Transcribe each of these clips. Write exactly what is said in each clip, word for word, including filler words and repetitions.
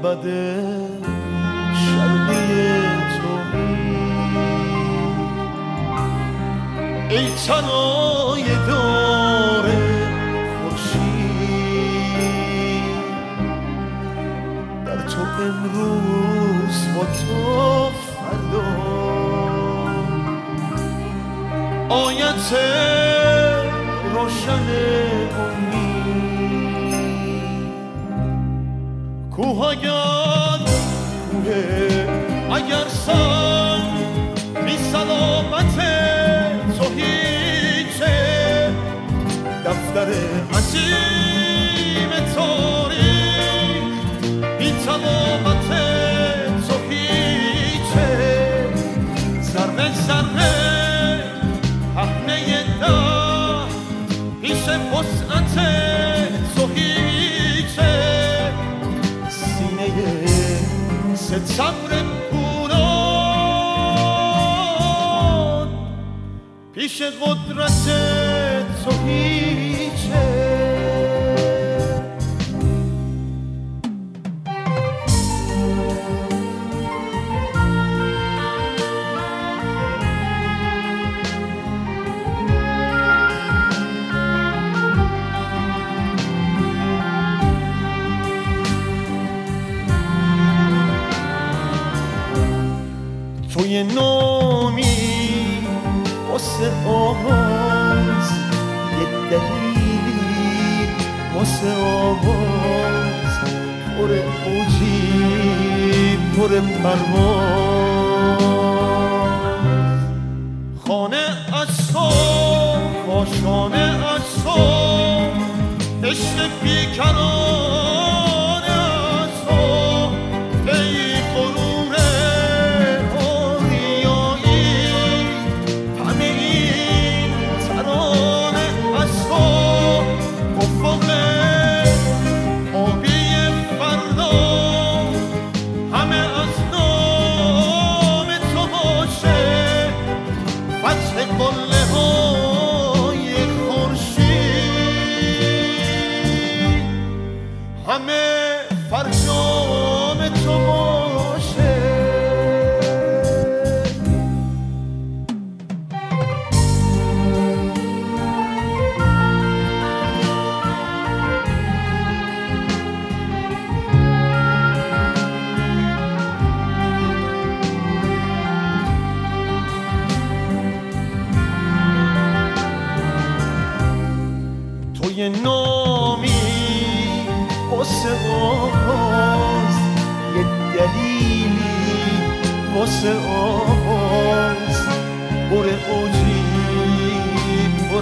معبد شرقی توحید ای طلای دار خورشید در تو امروز با تو فردا آیت روشن امید کوه اگر کوه اگر سنگ بی سلامت تو هیچه دفتر عظیم تاریخ بی سلامت تو هیچه ذره ذره پهنه ده پیش وسعت تو هیچه سینه ستبر پولاد پیش قدرت تو هیچه توی نامی واسه آواز یه دلیلی واسه آواز پر اوجی پر پرواز خانه از تو کاشانه از تو عشق بیکرانه از تو ای غرور همه فرجام تو باشه توی نامی واسه آواز یه دلیلی واسه آواز پر اوجی پر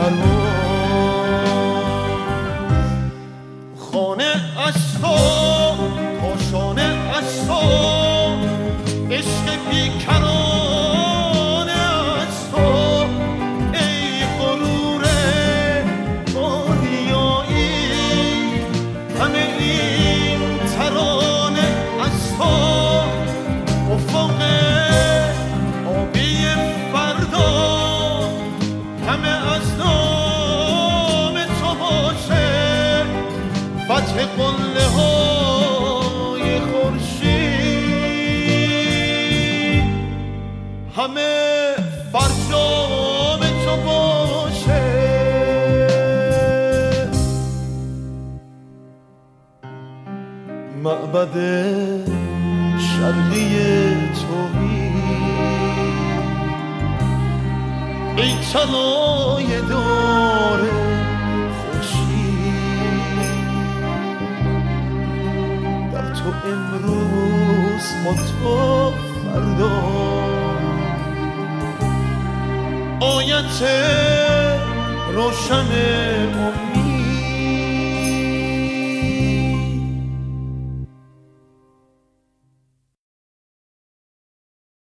پرواز خانه از تو کاشانه از تو عشق بیکرانه از تو ای غرور آریایی همه این ترانه از تو افق آبی فردا همه از نام تو باشه فتح قله های خورشید همه فرجام تو باشه معبد شرقی توحید ای طلای دار خورشید در تو امروز با تو فردا آیت روشن امید